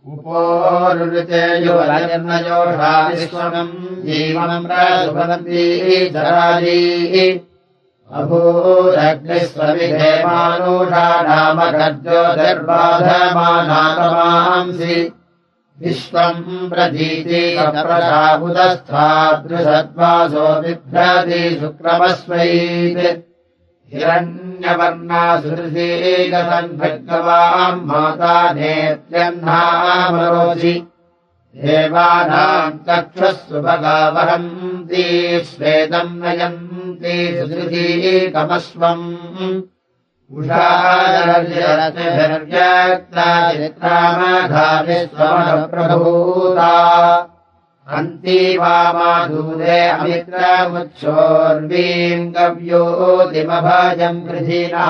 उपोरुते युवनिर्नयोषा विश्वम् जीवम् प्रसुपदन्ती जराजी अभूदग्निस्वविधे मानुषा नाम गर्जोतिर्बाधमानातमांसि विश्वम् प्रतीति कप्रशाहुदस्थादृशद्वासो बिभ्रति शुक्रमस्मैत् हिरण्यवर्णासुरसीकसन्भृग्गवाम् माता नेत्यह्नामरोषि देवानाम् चक्षुः भगावहन्ति श्वेतम् नयन्ति सुदृशीकमश्वम् उषादर्शरत्नभिर्व्यक्ताचित्रामघाविश्वमप्रभूता अन्ति वामाधूरे अमित्रमुच्छोर्वीम् गव्योतिमभजम् गृहीणः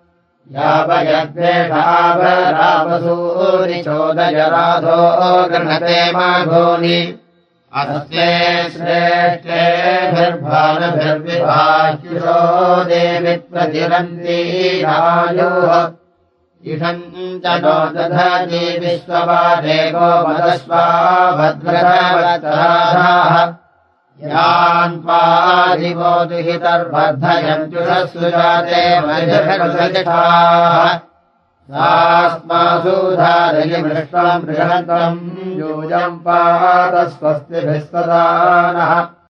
यावयद्वेषावरावसूरिचोदयराधो गृह्णते माघोनि अस्ते श्रेष्ठेभिर्भानभिर्विभाष्युषो देवि प्रतिरन्ति रायोः इषम् च नो दधति विश्ववादेवो मदस्वा भद्रवत्तराधाः यान्त्वा दुहितर्वर्धयन्त्युषः सुजाते मजभिर्वसिष्ठाः सास्मासु धारयि मृष्टम् बृहन्तम् यूयम् पात स्वस्तिभिस्तदा नः